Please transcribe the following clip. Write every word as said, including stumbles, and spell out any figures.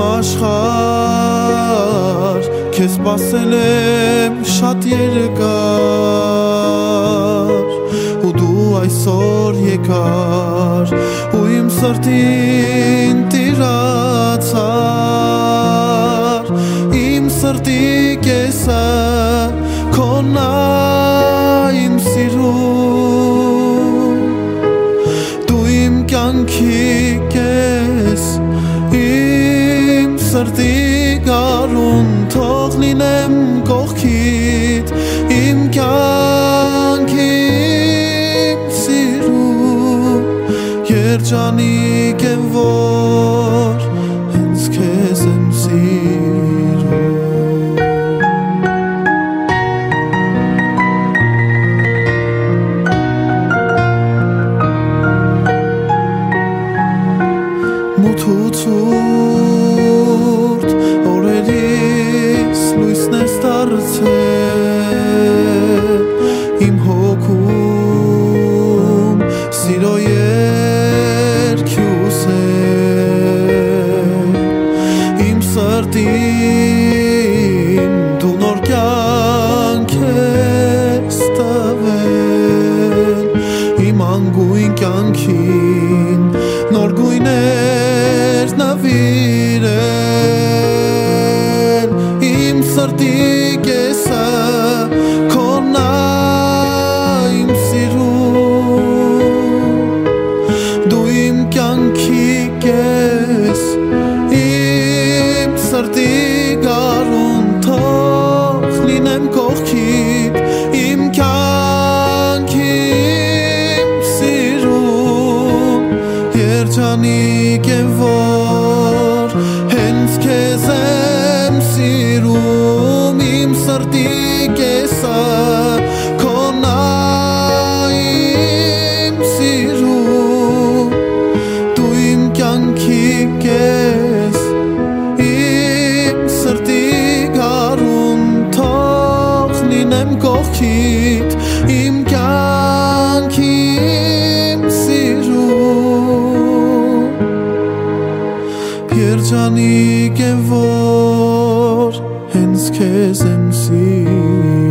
աշխարհ քեզ սպասել եմ շատ երկար ու դու այսօր եկար ու իմ սրտին տիրացար իմ սրտի կեսը քոնն է իմ սիրում դու իմ կյանքի կես իմ սրտի գարուն թող լինեմ կողքիդ իմ կյանքի իմ սիրում երջանիկ եմ որ հենց քեզ եմ սիրում մութուցուրդ օրերիս լույսն ես դարձել իմ հոգում սիրո երգյուս է իմ սրտին դու նոր կյանք ես տվել իմ անգույն կյանքին նոր գույներ նվիրել իմ սրտի կեսը քոնն է իմ սիրում դու իմ կյանքի կես իմ սրտի գարուն թող լինեմ կողքիդ իմ կյանքի իմ սիրում երջանիկ եմ որ հենց քեզ եմ սիրում իմ սրտի կեսը քոնն է իմ սիրում դու իմ կյանքի կես իմ սրտի գարուն թող լինեմ կողքիդ իմ կյանքի իմ սիրում երջանիկ եմ որ հենց քեզ եմ սիրում